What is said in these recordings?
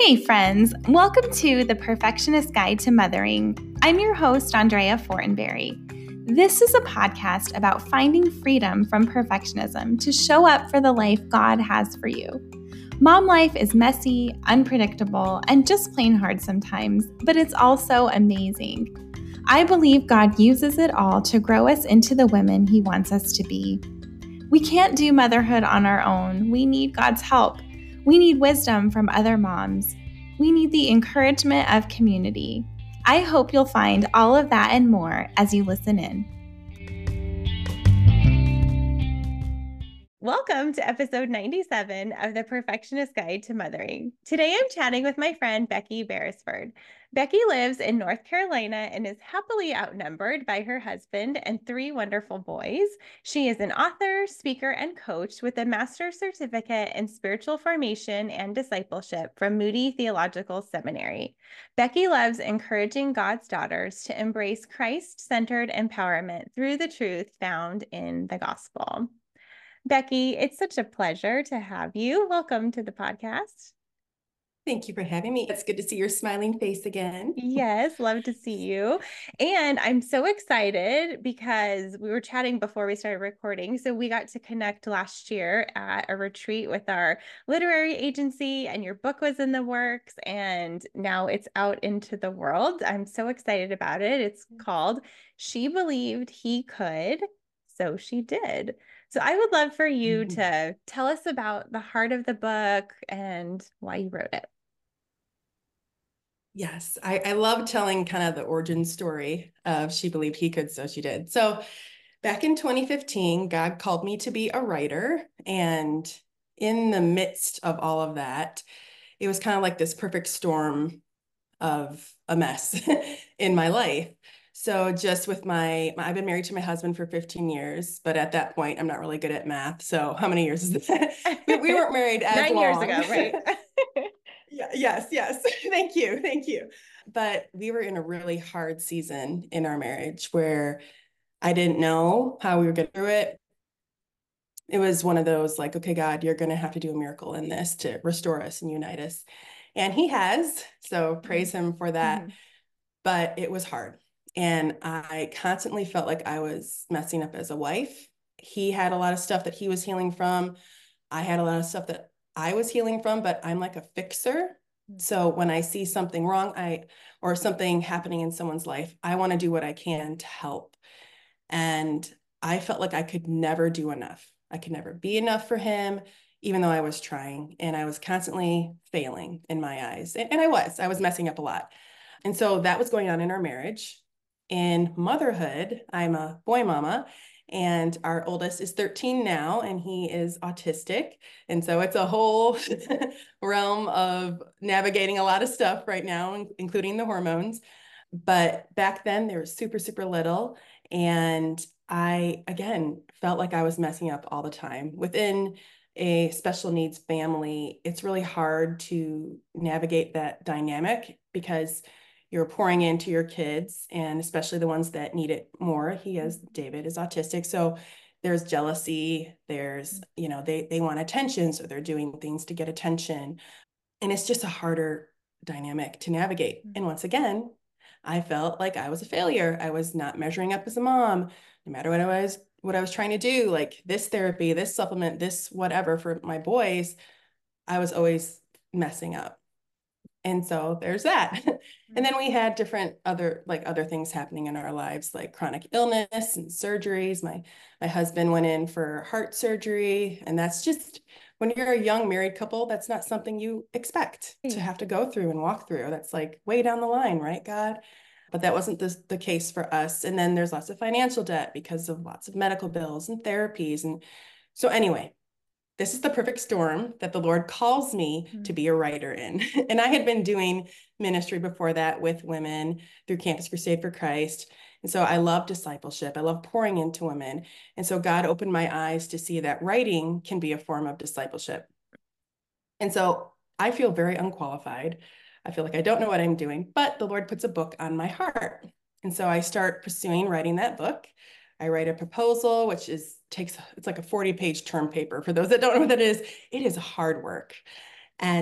Hey friends, welcome to The Perfectionist Guide to Mothering. I'm your host, Andrea Fortenberry. This is a podcast about finding freedom from perfectionism to show up for the life God has for you. Mom life is messy, unpredictable, and just plain hard sometimes, but it's also amazing. I believe God uses it all to grow us into the women He wants us to be. We can't do motherhood on our own. We need God's help. We need wisdom from other moms. We need the encouragement of community. I hope you'll find all of that and more as you listen in. Welcome to episode 97 of The Perfectionist Guide to Mothering. Today I'm chatting with my friend Becky Beresford. Becky lives in North Carolina and is happily outnumbered by her husband and 3 wonderful boys. She is an author, speaker, and coach with a master's certificate in spiritual formation and discipleship from Moody Theological Seminary. Becky loves encouraging God's daughters to embrace Christ-centered empowerment through the truth found in the gospel. Becky, it's such a pleasure to have you. Welcome to the podcast. Thank you for having me. It's good to see your smiling face again. Yes, love to see you. And I'm so excited because we were chatting before we started recording. So we got to connect last year at a retreat with our literary agency, and your book was in the works, and now it's out into the world. I'm so excited about it. It's called She Believed He Could, So She Did. So I would love for you to tell us about the heart of the book and why you wrote it. Yes, I love telling kind of the origin story of She Believed He Could, So She Did. So back in 2015, God called me to be a writer. And in the midst of all of that, it was kind of like this perfect storm of a mess in my life. So just with I've been married to my husband for 15 years, but at that point, I'm not really good at math. So how many years is that? We weren't married as 9 long. years ago, right? Yeah, yes. Thank you. But we were in a really hard season in our marriage where I didn't know how we were getting through it. It was one of those like, okay, God, you're going to have to do a miracle in this to restore us and unite us. And He has. So praise Him for that. Mm-hmm. But it was hard. And I constantly felt like I was messing up as a wife. He had a lot of stuff that he was healing from. I had a lot of stuff that I was healing from, but I'm like a fixer. So when I see something wrong, or something happening in someone's life, I want to do what I can to help. And I felt like I could never do enough. I could never be enough for him, even though I was trying, and I was constantly failing in my eyes. And I was messing up a lot. And so that was going on in our marriage. In motherhood, I'm a boy mama, and our oldest is 13 now, and he is autistic. And so it's a whole realm of navigating a lot of stuff right now, including the hormones. But back then, they were super, super little. And I, again, felt like I was messing up all the time. Within a special needs family, it's really hard to navigate that dynamic because you're pouring into your kids, and especially the ones that need it more. David is autistic. So there's jealousy, they want attention. So they're doing things to get attention. And it's just a harder dynamic to navigate. And once again, I felt like I was a failure. I was not measuring up as a mom, no matter what I was trying to do, like this therapy, this supplement, this whatever for my boys, I was always messing up. And so there's that. And then we had different other things happening in our lives, like chronic illness and surgeries. My husband went in for heart surgery, and that's just, when you're a young married couple, that's not something you expect to have to go through and walk through. That's like way down the line, right, God? But that wasn't the case for us. And then there's lots of financial debt because of lots of medical bills and therapies. And so anyway, this is the perfect storm that the Lord calls me to be a writer in. And I had been doing ministry before that with women through Campus Crusade for Christ. And so I love discipleship. I love pouring into women. And so God opened my eyes to see that writing can be a form of discipleship. And so I feel very unqualified. I feel like I don't know what I'm doing, but the Lord puts a book on my heart. And so I start pursuing writing that book. I write a proposal, which it's like a 40-page term paper. For those that don't know what that is, it is hard work. And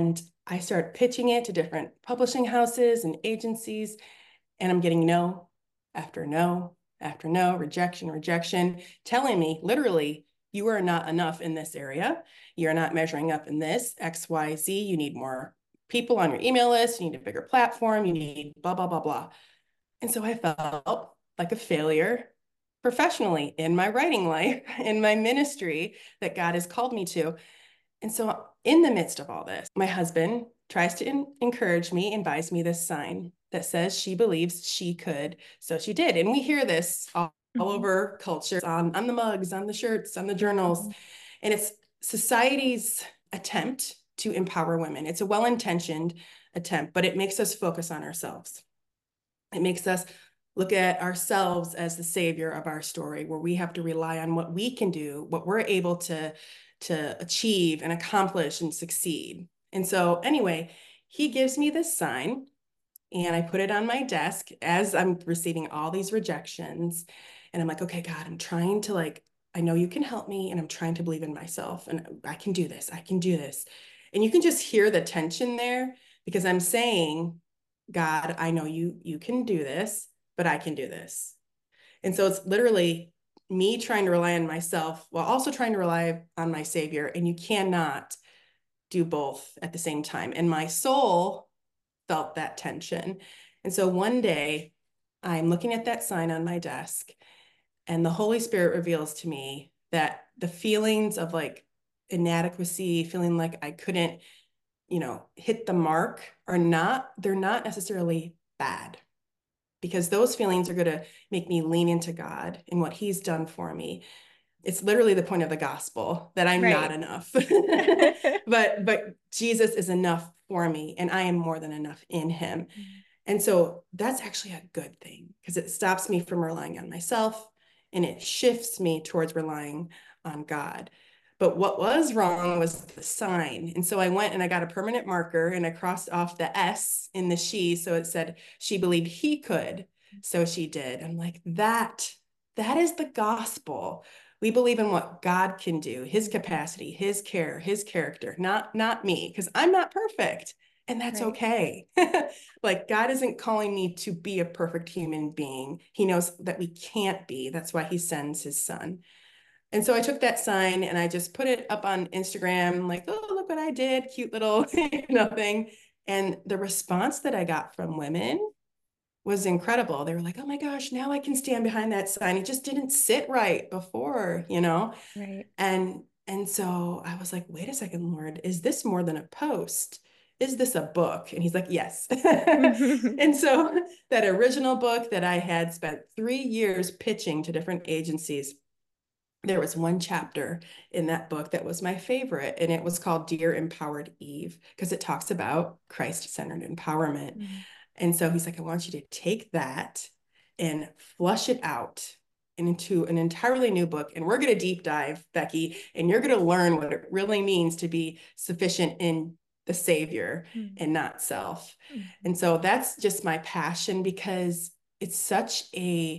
I start pitching it to different publishing houses and agencies, and I'm getting no after no after no, rejection, telling me literally, you are not enough in this area. You're not measuring up in this XYZ. You need more people on your email list. You need a bigger platform. You need blah, blah, blah, blah. And so I felt like a failure professionally in my writing life, in my ministry that God has called me to. And so, in the midst of all this, my husband tries to encourage me and buys me this sign that says she believes she could. So she did. And we hear this all over culture on the mugs, on the shirts, on the journals. And it's society's attempt to empower women. It's a well intentioned attempt, but it makes us focus on ourselves. It makes us look at ourselves as the savior of our story, where we have to rely on what we can do, what we're able to achieve and accomplish and succeed. And so anyway, he gives me this sign and I put it on my desk as I'm receiving all these rejections. And I'm like, okay, God, I'm trying to I know you can help me and I'm trying to believe in myself and I can do this. I can do this. And you can just hear the tension there because I'm saying, God, I know you can do this, but I can do this. And so it's literally me trying to rely on myself while also trying to rely on my Savior. And you cannot do both at the same time. And my soul felt that tension. And so one day I'm looking at that sign on my desk, and the Holy Spirit reveals to me that the feelings of inadequacy, feeling like I couldn't, hit the mark they're not necessarily bad, because those feelings are going to make me lean into God and what he's done for me. It's literally the point of the gospel that I'm not enough, but Jesus is enough for me and I am more than enough in him. And so that's actually a good thing because it stops me from relying on myself and it shifts me towards relying on God. But what was wrong was the sign. And so I went and I got a permanent marker and I crossed off the S in the she. So it said, she believed he could. So she did. I'm like, that is the gospel. We believe in what God can do, his capacity, his care, his character, not me, because I'm not perfect. And that's okay. God isn't calling me to be a perfect human being. He knows that we can't be. That's why he sends his son. And so I took that sign and I just put it up on Instagram, like, oh, look what I did, cute little thing. And the response that I got from women was incredible. They were like, oh my gosh, now I can stand behind that sign. It just didn't sit right before, Right. And so I was like, wait a second, Lord, is this more than a post? Is this a book? And he's like, yes. And so that original book that I had spent 3 years pitching to different agencies, there was one chapter in that book that was my favorite, and it was called Dear Empowered Eve, because it talks about Christ-centered empowerment. And so he's like, I want you to take that and flush it out into an entirely new book. And we're going to deep dive, Becky, and you're going to learn what it really means to be sufficient in the Savior and not self. And so that's just my passion, because it's such a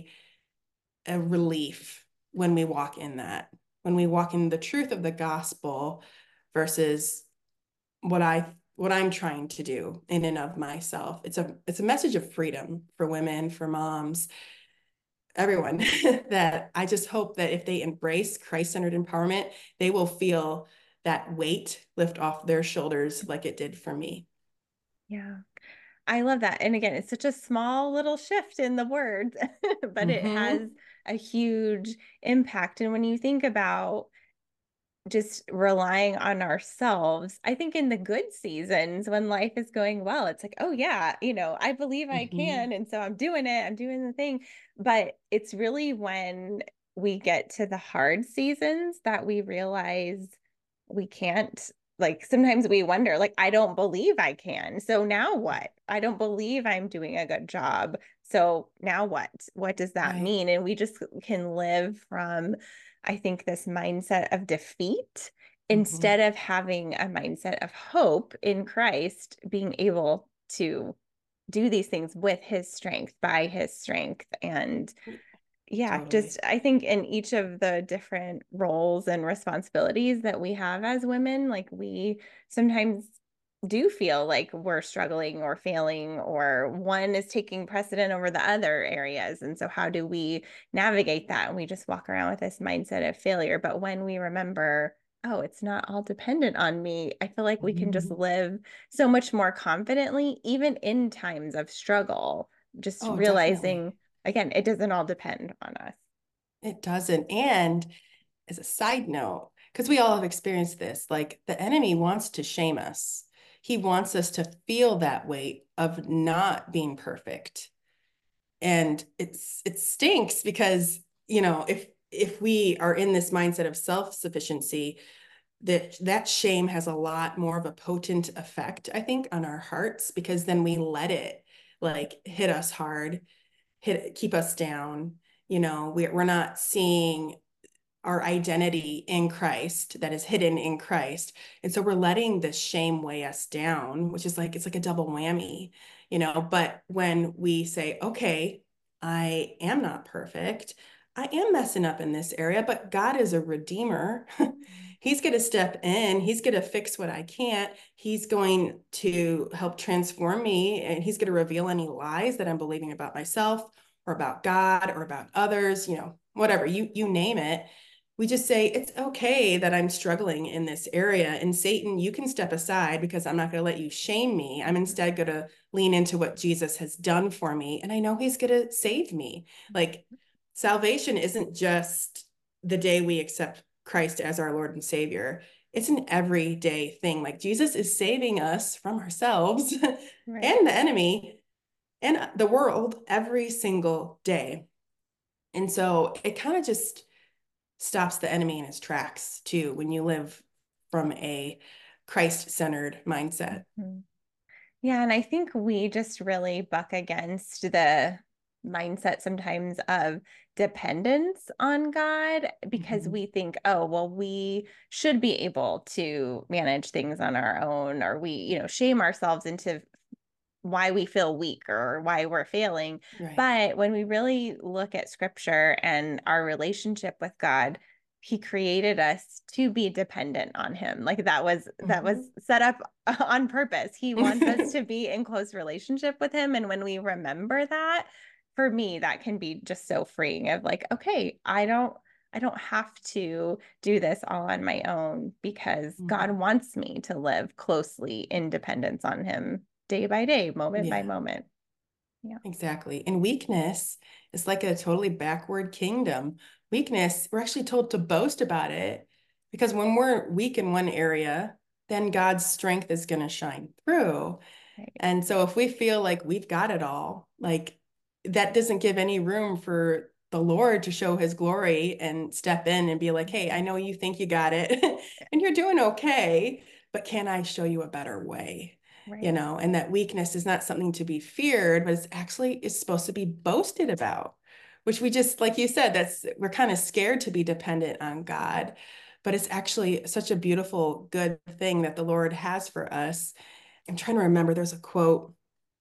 relief when we walk in that, when we walk in the truth of the gospel versus what I'm trying to do in and of myself. It's a message of freedom for women, for moms, everyone, that I just hope that if they embrace Christ-centered empowerment, they will feel that weight lift off their shoulders like it did for me. Yeah. I love that. And again, it's such a small little shift in the words, but it has a huge impact. And when you think about just relying on ourselves, I think in the good seasons when life is going well, it's like, oh yeah, I believe I can. And so I'm doing it, I'm doing the thing. But it's really when we get to the hard seasons that we realize we can't. Like sometimes we wonder, like, I don't believe I can. So now what? I don't believe I'm doing a good job. So now what? What does that mean? And we just can live from, I think, this mindset of defeat instead of having a mindset of hope in Christ, being able to do these things with his strength, by his strength. And yeah, Totally. just I think in each of the different roles and responsibilities that we have as women, like we sometimes do feel like we're struggling or failing, or one is taking precedent over the other areas. And so, how do we navigate that? And we just walk around with this mindset of failure. But when we remember, oh, it's not all dependent on me, I feel like we can just live so much more confidently, even in times of struggle, just Oh, realizing, definitely. again, it doesn't all depend on us. It doesn't. And as a side note, because we all have experienced this, like the enemy wants to shame us. He wants us to feel that weight of not being perfect. And it stinks because, if we are in this mindset of self-sufficiency, that shame has a lot more of a potent effect, I think, on our hearts, because then we let it like hit us hard, keep us down. We're not seeing our identity in Christ that is hidden in Christ. And so we're letting the shame weigh us down, which is like, it's like a double whammy, But when we say, okay, I am not perfect, I am messing up in this area, but God is a redeemer. He's going to step in. He's going to fix what I can't. He's going to help transform me, and he's going to reveal any lies that I'm believing about myself or about God or about others, whatever, you name it. We just say, it's okay that I'm struggling in this area. And Satan, you can step aside because I'm not going to let you shame me. I'm instead going to lean into what Jesus has done for me. And I know he's going to save me. Like salvation isn't just the day we accept Christ as our Lord and Savior. It's an everyday thing. Like Jesus is saving us from ourselves Right. and the enemy and the world every single day. And so it kind of just stops the enemy in his tracks too when you live from a Christ-centered mindset. Mhm. Yeah, and I think we just really buck against the mindset sometimes of dependence on God because Mhm. we think, oh, well, we should be able to manage things on our own, or we, shame ourselves into why we feel weak or why we're failing. Right. But when we really look at scripture and our relationship with God, he created us to be dependent on him. Like that was Mhm. set up on purpose. He wants us to be in close relationship with him. And when we remember that, for me, that can be just so freeing of like, okay, I don't have to do this all on my own because God Mhm. wants me to live closely in dependence on him day by day, moment by Yeah, moment. Yeah. exactly. And weakness is like a totally backward kingdom. Weakness, we're actually told to boast about it because when we're weak in one area, then God's strength is going to shine through. Right. And so if we feel like we've got it all, like that doesn't give any room for the Lord to show his glory and step in and be like, hey, I know you think you got it and you're doing okay, but can I show you a better way? Right. And that weakness is not something to be feared, but it's actually is supposed to be boasted about, which we just, like you said, we're kind of scared to be dependent on God, but it's actually such a beautiful, good thing that the Lord has for us. I'm trying to remember, there's a quote,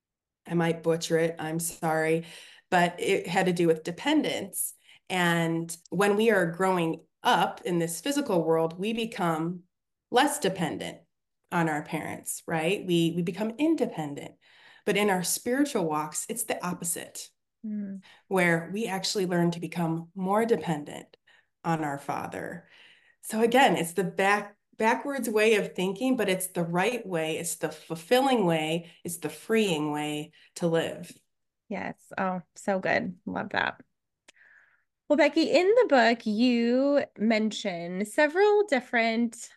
I might butcher it, I'm sorry, but it had to do with dependence. And when we are growing up in this physical world, we become less dependent on our parents, right? We become independent. But in our spiritual walks, it's the opposite, Mm. where we actually learn to become more dependent on our Father. So again, it's the backwards way of thinking, but it's the right way. It's the fulfilling way. It's the freeing way to live. Yes. Oh, so good. Love that. Well, Becky, in the book, you mention several different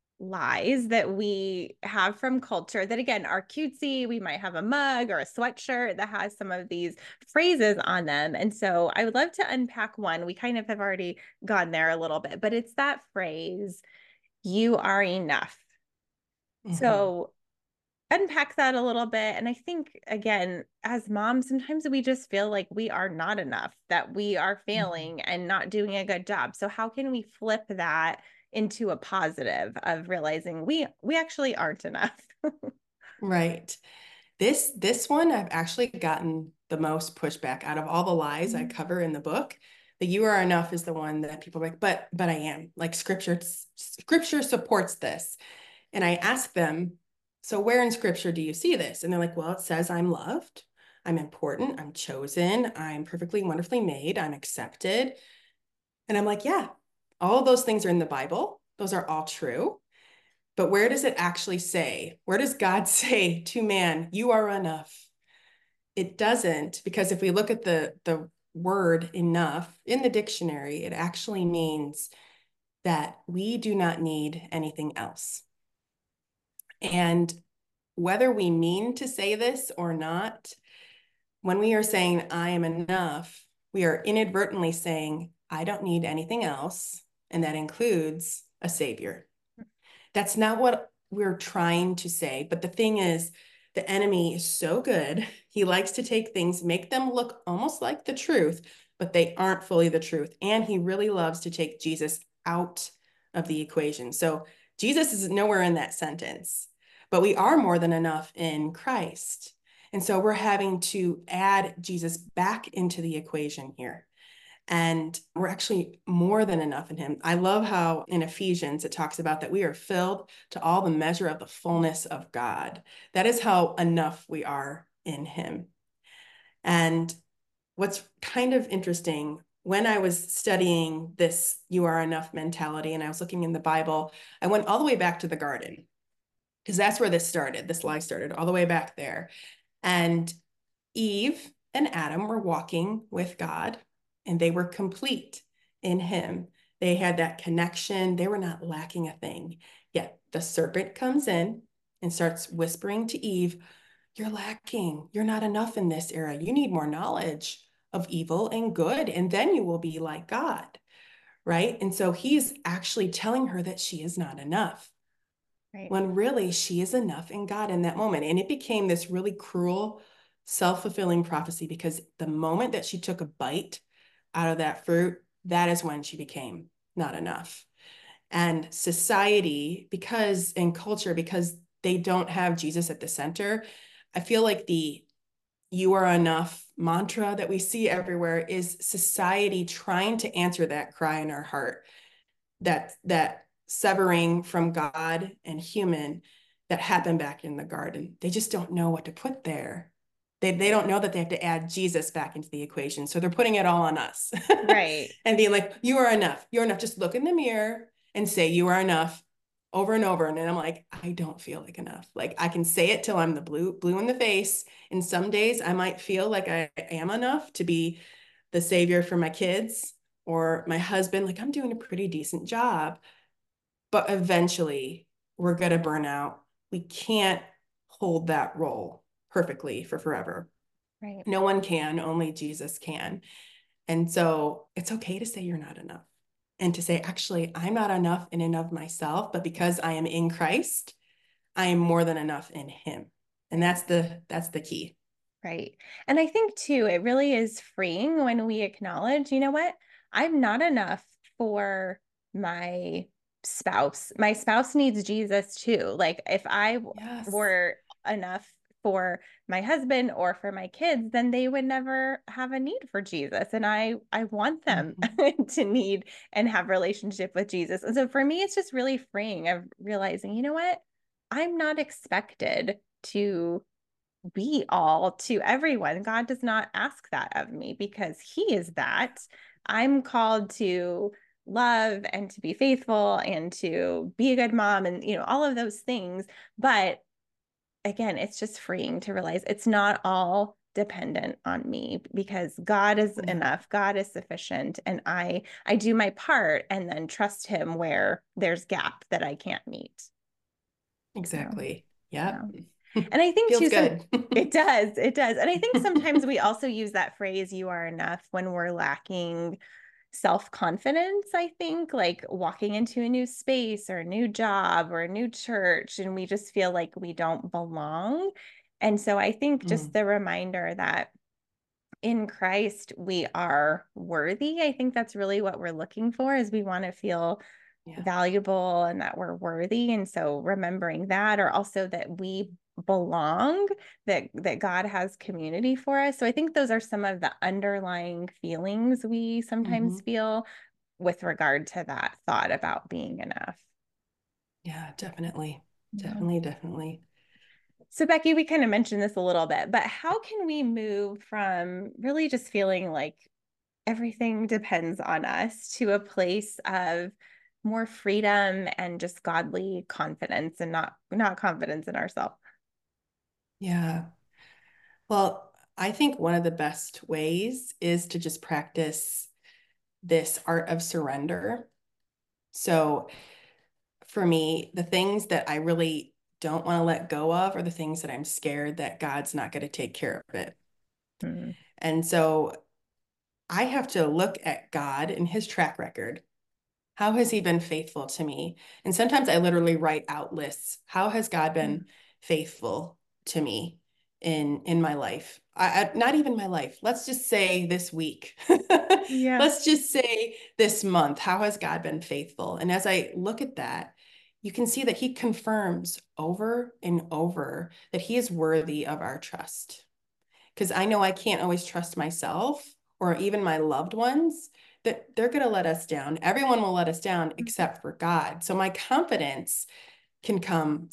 lies that we have from culture that, again, are cutesy. We might have a mug or a sweatshirt that has some of these phrases on them. And so I would love to unpack one. We kind of have already gone there a little bit, but it's that phrase, you are enough. Mhm. So unpack that a little bit. And I think, again, as moms, sometimes we just feel like we are not enough, that we are Mhm. failing and not doing a good job. So how can we flip that into a positive of realizing we actually aren't enough? Right. This one I've actually gotten the most pushback out of all the lies I cover in the book. The you are enough is the one that people are like, but I am. Like scripture supports this. And I ask them, so where in scripture do you see this? And they're like, well, it says I'm loved, I'm important, I'm chosen, I'm perfectly, wonderfully made, I'm accepted. And I'm like, yeah, all of those things are in the Bible. Those are all true. But where does it actually say? Where does God say to man, you are enough? It doesn't, because if we look at the word enough in the dictionary, it actually means that we do not need anything else. And whether we mean to say this or not, when we are saying, I am enough, we are inadvertently saying, I don't need anything else. And that includes a savior. That's not what we're trying to say. But the thing is, the enemy is so good. He likes to take things, make them look almost like the truth, but they aren't fully the truth. And he really loves to take Jesus out of the equation. So Jesus is nowhere in that sentence, but we are more than enough in Christ. And so we're having to add Jesus back into the equation here. And we're actually more than enough in him. I love how in Ephesians it talks about that we are filled to all the measure of the fullness of God. That is how enough we are in him. And what's kind of interesting, when I was studying this you are enough mentality and I was looking in the Bible, I went all the way back to the garden because that's where this started. This lie started all the way back there. And Eve and Adam were walking with God and they were complete in him. They had that connection. They were not lacking a thing. Yet the serpent comes in and starts whispering to Eve, you're lacking. You're not enough in this era. You need more knowledge of evil and good, and then you will be like God, right? And so he's actually telling her that she is not enough. Right. When really she is enough in God in that moment. And it became this really cruel, self-fulfilling prophecy because the moment that she took a bite out of that fruit, that is when she became not enough. And society, because in culture, because they don't have Jesus at the center, I feel like the you are enough mantra that we see everywhere is society trying to answer that cry in our heart, that severing from God and human that happened back in the garden. They just don't know what to put there. They don't know that they have to add Jesus back into the equation. So they're putting it all on us. Right. And being like, you are enough. You're enough. Just look in the mirror and say, you are enough over and over. And then I'm like, I don't feel like enough. Like I can say it till I'm the blue in the face. And some days I might feel like I am enough to be the savior for my kids or my husband. Like I'm doing a pretty decent job, but eventually we're going to burn out. We can't hold that role perfectly for forever. Right. No one can, only Jesus can. And so it's okay to say you're not enough and to say, actually, I'm not enough in and of myself, but because I am in Christ, I am more than enough in him. And that's the key. Right. And I think too, it really is freeing when we acknowledge, you know what? I'm not enough for my spouse. My spouse needs Jesus too. Like if I Yes. were enough for my husband or for my kids, then they would never have a need for Jesus. And I want them Mm-hmm. to need and have relationship with Jesus. And so for me, it's just really freeing of realizing, you know what? I'm not expected to be all to everyone. God does not ask that of me because he is that. I'm called to love and to be faithful and to be a good mom and all of those things. But again, it's just freeing to realize it's not all dependent on me because God is Yeah, enough. God is sufficient and I do my part and then trust him where there's gap that I can't meet. So, exactly. yeah. Yep. And I think Feels too, good. it does. And I think sometimes we also use that phrase, you are enough, when we're lacking self-confidence, I think, like walking into a new space or a new job or a new church, and we just feel like we don't belong. And so I think just Mm, the reminder that in Christ we are worthy. I think that's really what we're looking for is we want to feel yeah. valuable and that we're worthy. And so remembering that, or also that we belong, that God has community for us. So I think those are some of the underlying feelings we sometimes Hmm. feel with regard to that thought about being enough. Yeah, definitely. Yeah. Definitely, definitely. So, Becky, we kind of mentioned this a little bit, but how can we move from really just feeling like everything depends on us to a place of more freedom and just godly confidence and not confidence in ourselves? Yeah. Well, I think one of the best ways is to just practice this art of surrender. So for me, the things that I really don't want to let go of are the things that I'm scared that God's not going to take care of it. Mm, And so I have to look at God and his track record. How has he been faithful to me? And sometimes I literally write out lists. How has God mm, been faithful to me in my life? Not even my life. Let's just say this week. yeah. Let's just say this month. How has God been faithful? And as I look at that, you can see that he confirms over and over that he is worthy of our trust. Because I know I can't always trust myself or even my loved ones, that they're going to let us down. Everyone will let us down except for God. So my confidence can come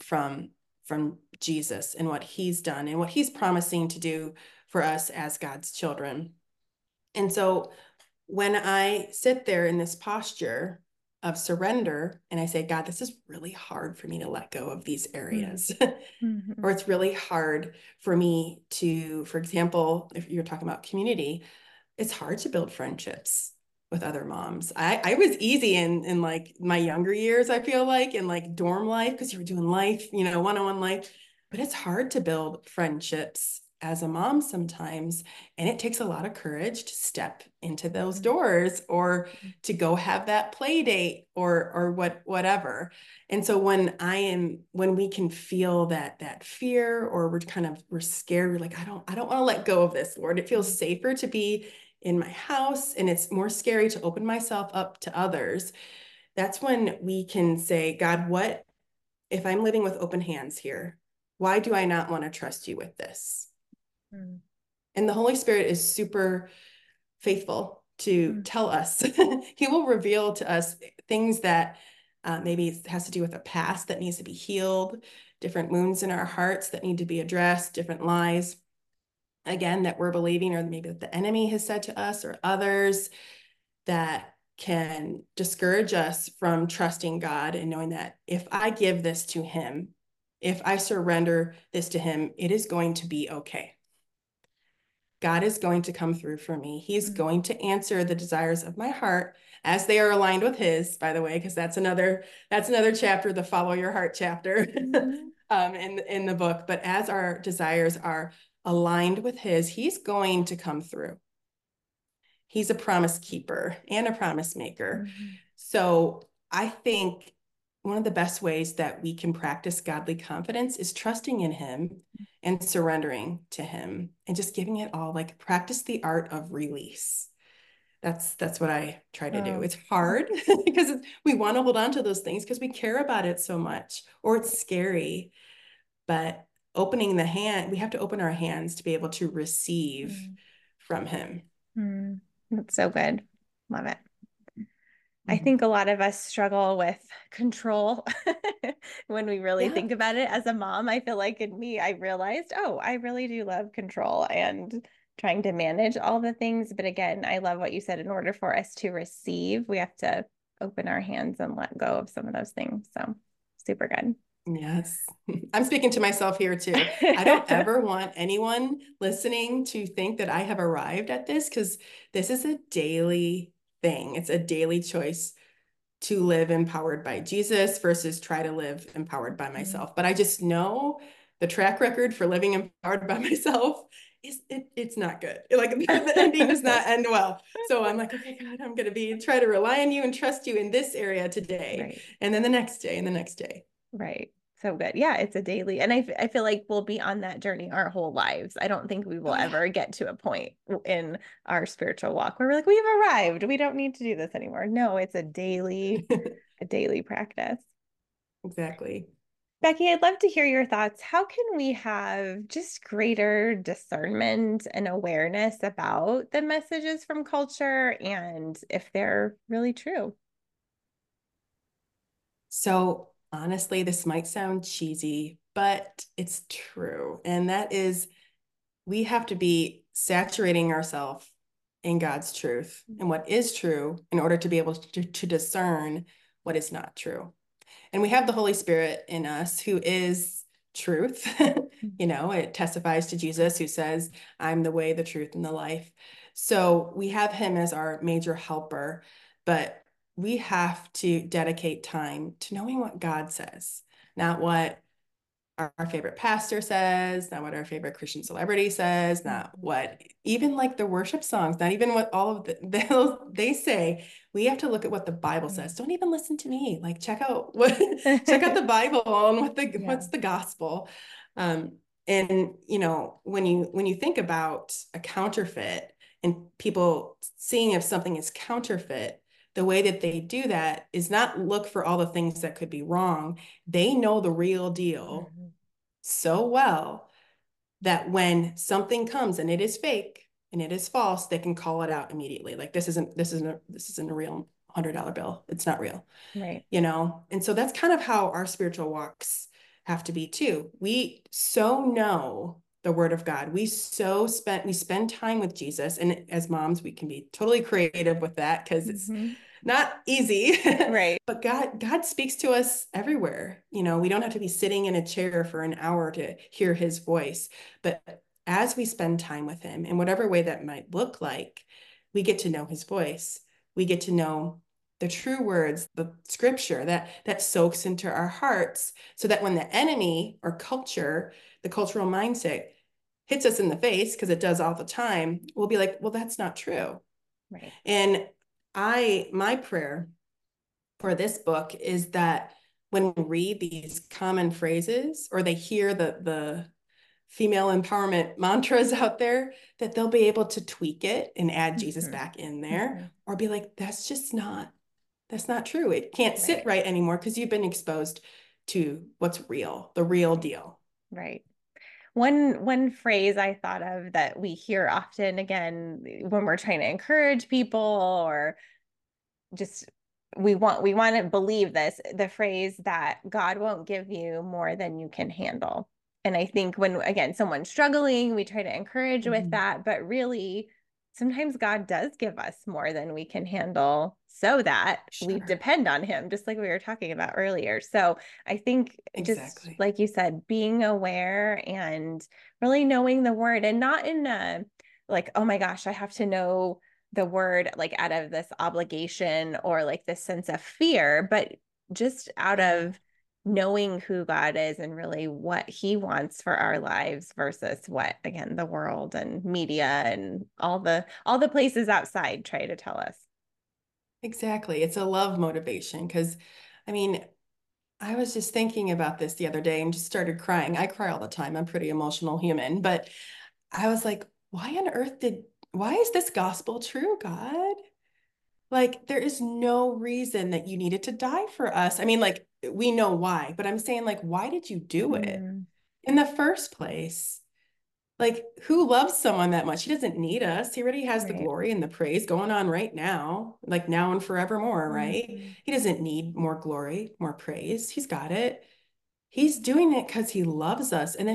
from Jesus and what he's done and what he's promising to do for us as God's children. And so when I sit there in this posture of surrender and I say, God, this is really hard for me to let go of these Mm, areas. Or mhm, it's really hard for me to, for example, if you're talking about community, it's hard to build friendships with other moms. I was easy in like my younger years, I feel like, in like dorm life, because you were doing life, one-on-one life. But it's hard to build friendships as a mom sometimes. And it takes a lot of courage to step into those mm, doors or to go have that play date or whatever. And so when we can feel that fear or we're scared, we're like, I don't want to let go of this, Lord. It feels mm, safer to be in my house and it's more scary to open myself up to others. That's when we can say, God, what if I'm living with open hands here? Why do I not want to trust you with this? mm, And the Holy Spirit is super faithful to mm, tell us. He will reveal to us things that maybe has to do with a past that needs to be healed, different wounds in our hearts that need to be addressed, different lies, again, that we're believing, or maybe that the enemy has said to us or others that can discourage us from trusting God and knowing that if I give this to him, if I surrender this to him, it is going to be okay. God is going to come through for me. He's mm, going to answer the desires of my heart as they are aligned with his, by the way, because that's another chapter, the follow your heart chapter mhm, in the book. But as our desires are aligned with his, he's going to come through. He's a promise keeper and a promise maker. mhm, So I think one of the best ways that we can practice godly confidence is trusting in him and surrendering to him and just giving it all, like practice the art of release. That's what I try to do. oh, It's hard because we want to hold on to those things because we care about it so much or it's scary. But we have to open our hands to be able to receive mm, from him. mm. That's so good. Love it. I Mhm. think a lot of us struggle with control when we really Yeah. think about it. As a mom, I feel like in me, I realized, oh, I really do love control and trying to manage all the things. But again, I love what you said. In order for us to receive, we have to open our hands and let go of some of those things. So super good. Yes. I'm speaking to myself here too. I don't ever want anyone listening to think that I have arrived at this because this is a daily thing. It's a daily choice to live empowered by Jesus versus try to live empowered by Mm, myself. But I just know the track record for living empowered by myself it's not good. Like the ending does not end well. So I'm like, okay, God, I'm gonna try to rely on you and trust you in this area today. right. And then the next day and the next day. Right. So good. Yeah, it's a daily. And I feel like we'll be on that journey our whole lives. I don't think we will Oh yeah. ever get to a point in our spiritual walk where we're like, we've arrived. We don't need to do this anymore. No, it's a daily practice. Exactly. Becky, I'd love to hear your thoughts. How can we have just greater discernment and awareness about the messages from culture and if they're really true? So honestly, this might sound cheesy, but it's true. And that is, we have to be saturating ourselves in God's truth and what is true in order to be able to discern what is not true. And we have the Holy Spirit in us who is truth. You know, it testifies to Jesus, who says, I'm the way, the truth, and the life. So we have him as our major helper, but we have to dedicate time to knowing what God says, not what our favorite pastor says, not what our favorite Christian celebrity says, not what even like the worship songs, not even what all of they say. We have to look at what the Bible says. Don't even listen to me. Like check out the Bible and what's the gospel. And you know, when you think about a counterfeit and people seeing if something is counterfeit, the way that they do that is not look for all the things that could be wrong. They know the real deal so well that when something comes and it is fake and it is false, they can call it out immediately. Like this isn't a real $100 bill. It's not real. Right. You know? And so that's kind of how our spiritual walks have to be too. We so know the word of God. We spend time with Jesus. And as moms, we can be totally creative with that because it's not easy. Right. But God speaks to us everywhere. You know, we don't have to be sitting in a chair for an hour to hear his voice. But as we spend time with him, in whatever way that might look like, we get to know his voice. We get to know the true words, the scripture that soaks into our hearts, so that when the enemy or culture, the cultural mindset hits us in the face, because it does all the time, we'll be like, well, that's not true. Right. And my prayer for this book is that when we read these common phrases or they hear the female empowerment mantras out there, that they'll be able to tweak it and add Jesus back in there, or be like, that's not true. It can't sit right anymore because you've been exposed to what's real, the real deal. Right. One phrase I thought of that we hear often, again, when we're trying to encourage people or just we want to believe this, the phrase that God won't give you more than you can handle. And I think when, again, someone's struggling, we try to encourage with that, but really sometimes God does give us more than we can handle so that we depend on him, just like we were talking about earlier. So I think just like you said, being aware and really knowing the word, and not in a like, oh my gosh, I have to know the word like out of this obligation or like this sense of fear, but just out of knowing who God is and really what he wants for our lives versus what, again, the world and media and all the places outside try to tell us. Exactly. It's a love motivation because, I mean, I was just thinking about this the other day and just started crying. I cry all the time. I'm a pretty emotional human, but I was like, why is this gospel true, God? Like, there is no reason that you needed to die for us. I mean, like, we know why, but I'm saying, like, why did you do it in the first place? Like, who loves someone that much? He doesn't need us. He already has the glory and the praise going on right now, like now and forevermore, right? He doesn't need more glory, more praise. He's got it. He's doing it because he loves us. And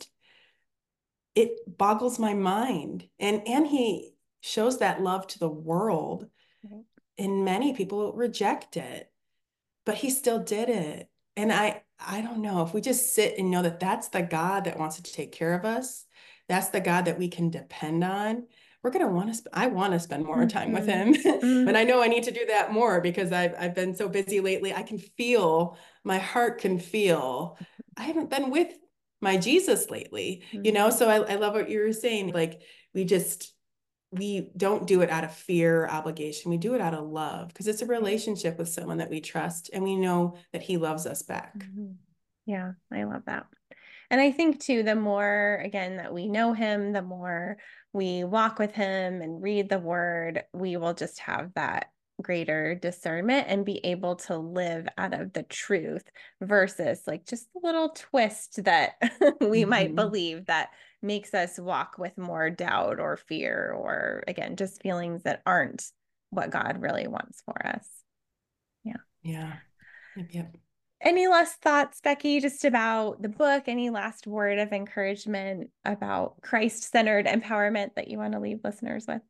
it boggles my mind. And he shows that love to the world. And many people reject it, but he still did it. And I don't know, if we just sit and know that that's the God that wants to take care of us, that's the God that we can depend on. We're going to I want to spend more time with him. But I know I need to do that more because I've been so busy lately. I can feel, my heart can feel, I haven't been with my Jesus lately, you know? So I love what you were saying. Like, we don't do it out of fear or obligation. We do it out of love because it's a relationship with someone that we trust and we know that he loves us back. Yeah, I love that. And I think too, the more, again, that we know him, the more we walk with him and read the word, we will just have that greater discernment and be able to live out of the truth versus like just a little twist that we might believe that makes us walk with more doubt or fear, or again, just feelings that aren't what God really wants for us. Yeah. Yeah. Yep. Any last thoughts, Becky, just about the book? Any last word of encouragement about Christ-centered empowerment that you want to leave listeners with?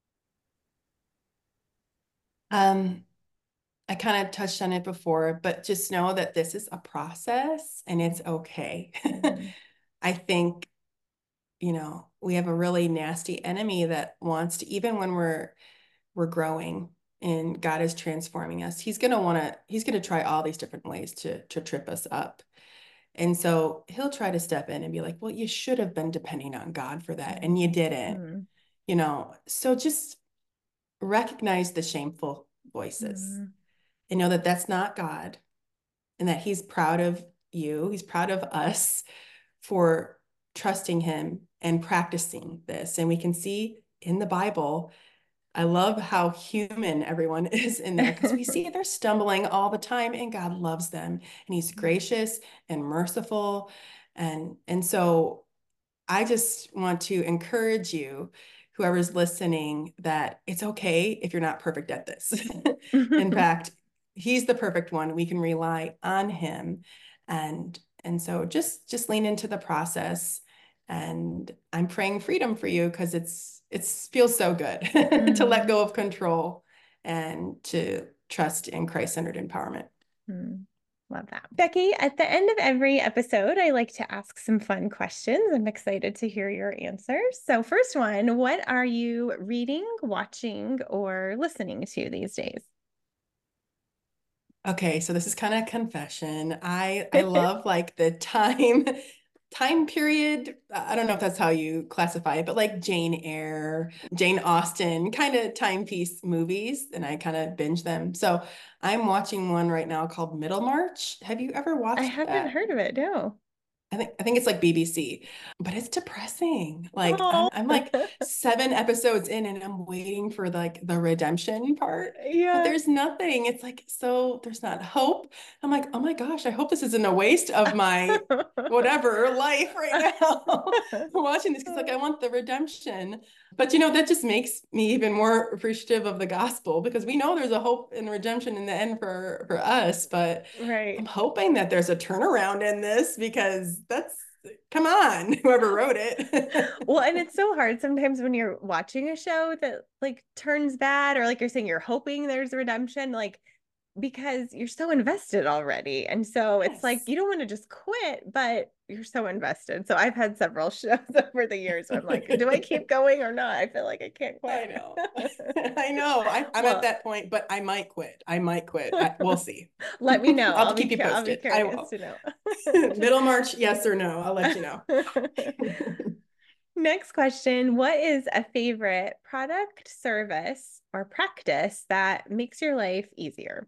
Um, I kind of touched on it before, but just know that this is a process and it's okay. Mhm. I think, we have a really nasty enemy that wants to, even when we're growing and God is transforming us, he's gonna try all these different ways to trip us up. And so he'll try to step in and be like, well, you should have been depending on God for that, and you didn't, Mhm. So just recognize the shameful voices Mhm. and know that that's not God and that he's proud of you. He's proud of us for trusting him and practicing this. And we can see in the Bible, I love how human everyone is in there because we see they're stumbling all the time and God loves them and he's gracious and merciful. And so I just want to encourage you, whoever's listening, that it's okay if you're not perfect at this. In fact, he's the perfect one. We can rely on him. And so just lean into the process. And I'm praying freedom for you because it feels so good to let Mm. go of control and to trust in Christ-centered empowerment. Mm. Love that. Becky, at the end of every episode, I like to ask some fun questions. I'm excited to hear your answers. So, first one, what are you reading, watching, or listening to these days? Okay, so this is kind of confession. I love like the time period. I don't know if that's how you classify it, but like Jane Eyre, Jane Austen, kind of timepiece movies, and I kind of binge them. So I'm watching one right now called Middlemarch. Have you ever I watched haven't that? heard of it, no. I think it's like BBC, but it's depressing. Like I'm Oh, I'm like 7 episodes in and I'm waiting for like the redemption part, but yeah. there's nothing. It's like so there's not hope. I'm like, oh my gosh, I hope this isn't a waste of my whatever life right now watching this because like I want the redemption. But that just makes me even more appreciative of the gospel because we know there's a hope and redemption in the end for us, but I'm Right. hoping that there's a turnaround in this because come on, whoever wrote it. Well, and it's so hard sometimes when you're watching a show that like turns bad, or like you're saying you're hoping there's redemption, like because you're so invested already. And so it's like Yes. you don't want to just quit, but you're so invested. So I've had several shows over the years where I'm like, do I keep going or not? I feel like I can't I quit. know. I know. I'm at Well, that point, but I might quit. I might quit. We'll see. let me know. I'll keep you I'll be posted. I curious will. to know. Middlemarch, yes or no? I'll let you know. Next question. What is a favorite product, service, or practice that makes your life easier?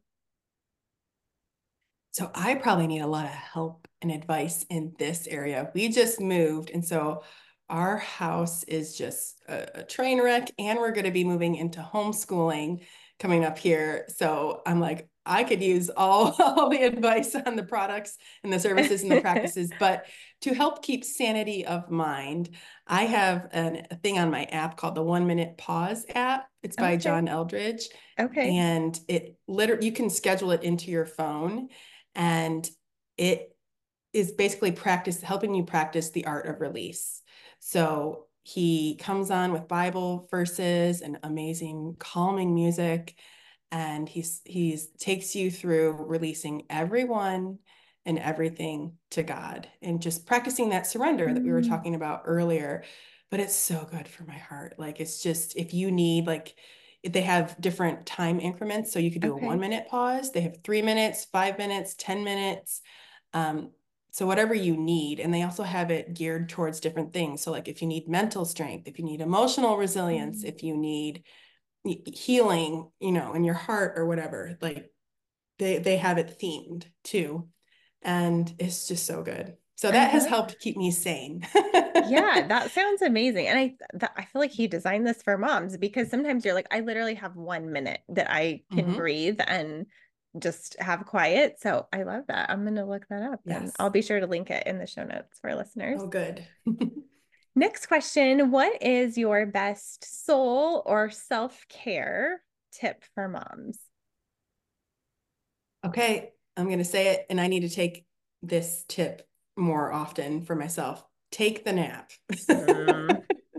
So I probably need a lot of help and advice in this area. We just moved, and so our house is just a train wreck, and we're going to be moving into homeschooling coming up here. So I'm like, I could use all the advice on the products and the services and the practices, but to help keep sanity of mind, I have a thing on my app called the 1 Minute Pause app. It's by Okay. John Eldridge, Okay. and it literally you can schedule it into your phone and it is basically helping you practice the art of release. So he comes on with Bible verses and amazing calming music, and he's takes you through releasing everyone and everything to God and just practicing that surrender that we were Mm, talking about earlier. But it's so good for my heart. Like it's just if you need like they have different time increments. So you could do a one okay. minute pause. They have 3 minutes, 5 minutes, 10 minutes. Um, so whatever you need. And they also have it geared towards different things. So like if you need mental strength, if you need emotional resilience, Mm, if you need healing, in your heart or whatever, like they have it themed too. And it's just so good. So I that has love helped keep me sane. Yeah, that sounds amazing. And I feel like he designed this for moms because sometimes you're like, I literally have 1 minute that I can Mhm. breathe and just have quiet. So I love that. I'm going to look that up and I'll Yes. be sure to link it in the show notes for listeners. Oh, good. Next question. What is your best soul or self-care tip for moms? Okay. I'm going to say it, and I need to take this tip more often for myself. Take the nap. Mm.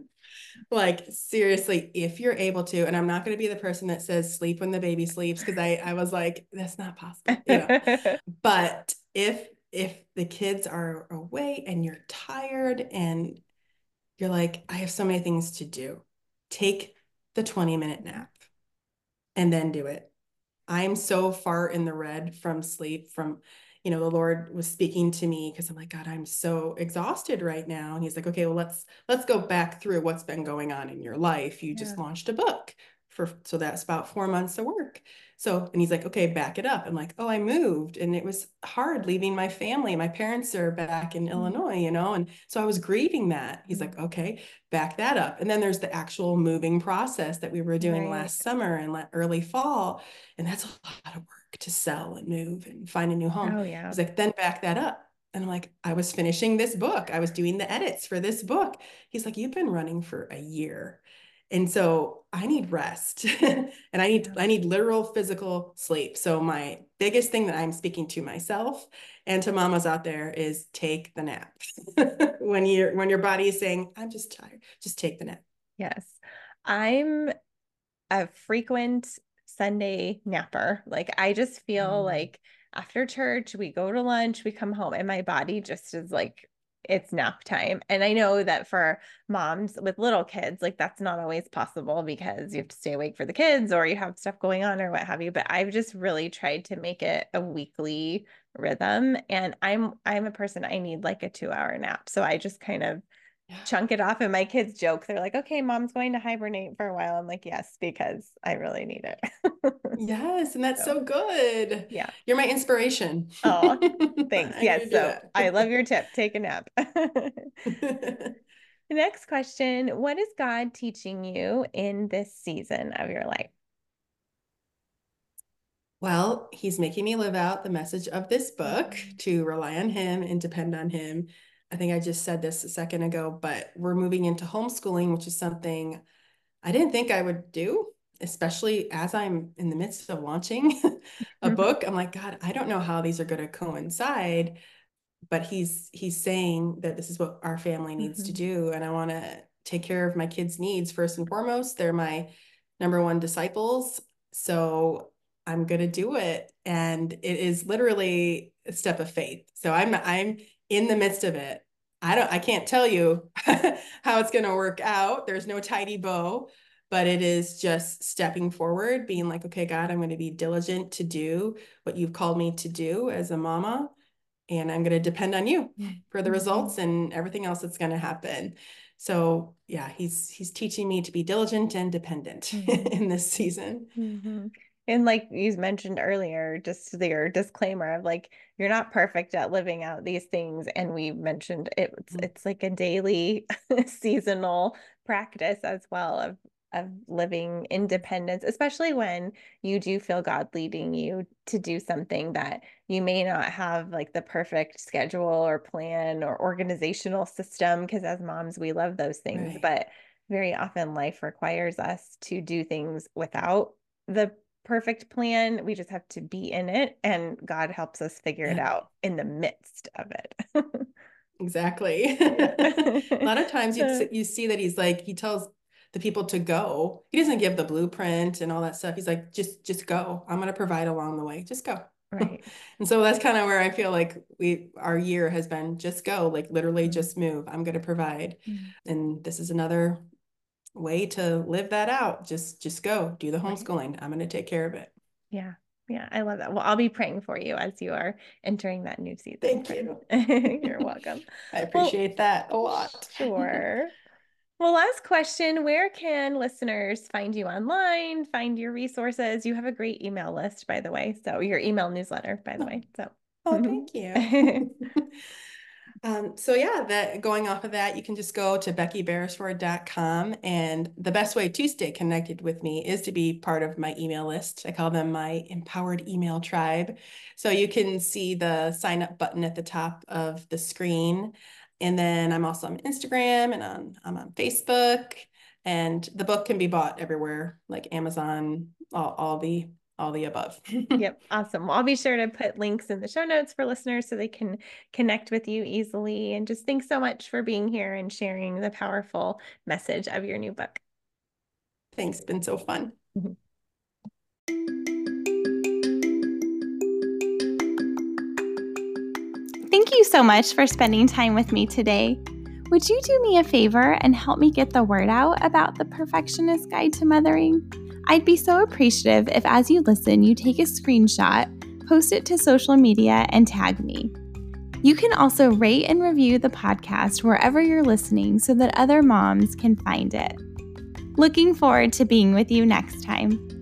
Like seriously, if you're able to, and I'm not going to be the person that says sleep when the baby sleeps, because I was like, that's not possible, you know. But if the kids are away and you're tired and you're like, I have so many things to do, take the 20-minute nap and then do it. I'm so far in the red from sleep from, the Lord was speaking to me because I'm like, God, I'm so exhausted right now. And he's like, okay, well, let's go back through what's been going on in your life. You just Yeah. launched a book so that's about 4 months of work. So, and he's like, okay, back it up. I'm like, oh, I moved and it was hard leaving my family. My parents are back in Illinois, and so I was grieving that. He's like, okay, back that up. And then there's the actual moving process that we were doing Right. last summer and early fall. And that's a lot of work to sell and move and find a new home. Oh, yeah. He's like, then back that up. And I'm like, I was finishing this book. I was doing the edits for this book. He's like, you've been running for a year. And so I need rest and I need literal physical sleep. So my biggest thing that I'm speaking to myself and to mamas out there is take the nap. when your body is saying, I'm just tired, just take the nap. Yes. I'm a frequent Sunday napper. Like I just feel like after church, we go to lunch, we come home, and my body just is like, it's nap time. And I know that for moms with little kids, like that's not always possible because you have to stay awake for the kids or you have stuff going on or what have you. But I've just really tried to make it a weekly rhythm. And I'm a person, I need like a 2-hour nap. So I just kind of chunk it off. And my kids joke, they're like, okay, mom's going to hibernate for a while. I'm like, yes, because I really need it. Yes, and that's So, so good. yeah. You're my inspiration. Oh, thanks. I'm Yes. gonna do So that. I love your tip. Take a nap. The next question: what is God teaching you in this season of your life? Well, he's making me live out the message of this book Mhm. to rely on him and depend on him. I think I just said this a second ago, but we're moving into homeschooling, which is something I didn't think I would do, especially as I'm in the midst of launching a book. I'm like, God, I don't know how these are going to coincide, but he's saying that this is what our family needs to Mhm. do, and I want to take care of my kids' needs first and foremost. They're my number one disciples, so I'm going to do it, and it is literally a step of faith. So I'm in the midst of it. I can't tell you how it's going to work out. There's no tidy bow, but it is just stepping forward, being like, okay, God, I'm going to be diligent to do what you've called me to do as a mama, and I'm going to depend on you for the Mhm. results and everything else that's going to happen. So yeah, he's teaching me to be diligent and dependent Mhm. in this season. Mhm. And like you mentioned earlier, just your disclaimer of like you're not perfect at living out these things, and we mentioned it's like a daily seasonal practice as well of living independence, especially when you do feel God leading you to do something that you may not have like the perfect schedule or plan or organizational system, because as moms we love those things, Right. but very often life requires us to do things without the perfect plan. We just have to be in it, and God helps us figure it Yeah, out in the midst of it. exactly. Yeah. A lot of times you see that he tells the people to go. He doesn't give the blueprint and all that stuff. He's like, just go. I'm going to provide along the way. Just go. Right. And so that's kind of where I feel like our year has been, just go, like literally just move. I'm going to provide. Mm-hmm. And this is another way to live that out. Just go, do the Right. homeschooling. I'm going to take care of it. Yeah. Yeah. I love that. Well, I'll be praying for you as you are entering that new season, Thank friend. you. You're welcome. I Well, appreciate that a lot. sure. Well, last question. Where can listeners find you online, find your resources? You have a great email list, by the way. So, your email newsletter, by the Oh, way. So, oh, thank you. So yeah, that going off of that, you can just go to beckyberesford.com. And the best way to stay connected with me is to be part of my email list. I call them my empowered email tribe. So you can see the sign up button at the top of the screen. And then I'm also on Instagram and I'm on Facebook. And the book can be bought everywhere, like Amazon, all the all the above. Yep. Awesome. Well, I'll be sure to put links in the show notes for listeners so they can connect with you easily. And just thanks so much for being here and sharing the powerful message of your new book. Thanks. Been so fun. Thank you so much for spending time with me today. Would you do me a favor and help me get the word out about the Perfectionist Guide to Mothering? I'd be so appreciative if, as you listen, you take a screenshot, post it to social media, and tag me. You can also rate and review the podcast wherever you're listening so that other moms can find it. Looking forward to being with you next time.